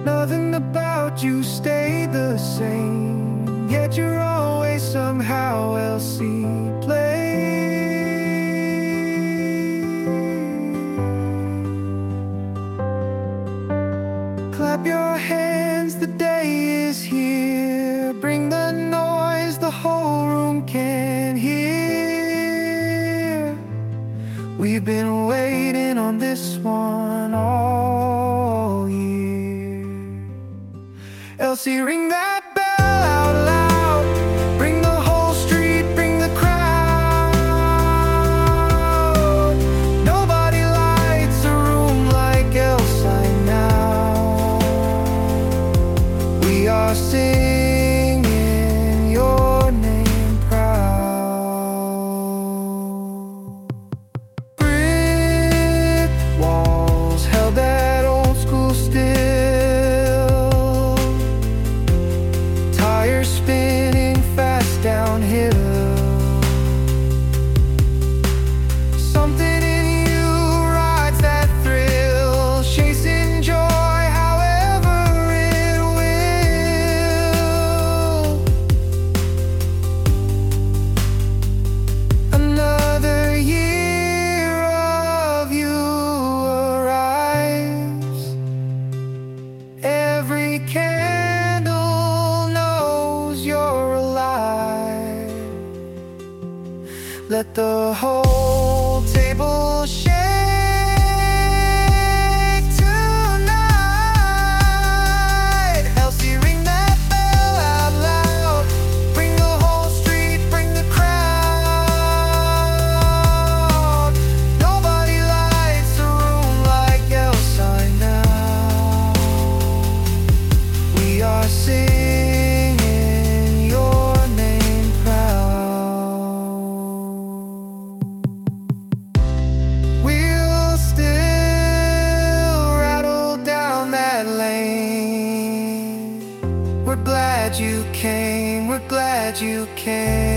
Nothing about you stayed the same, yet you're always somehow Elsie play. Clap your hands, the day is here. Bring the noise the whole room can hear. We've been waiting on this one all year. Elsie, ring that bell out loud. Bring the whole street, bring the crowd. Nobody lights a room like Elsie now. We are singing your name proud. Brick walls held that old school still. Tires spinning fast downhill. Something in you rides that thrill, chasing joy however it will. Another year of you arrives. Every candle knows you're alive. Let the whole table shake tonight. Elsie, ring that bell out loud. Bring the whole street, bring the crowd. Nobody lights a room like Elsie now. We are singing your name proud. We'll still rattle down that lane. We're glad you came, we're glad you came.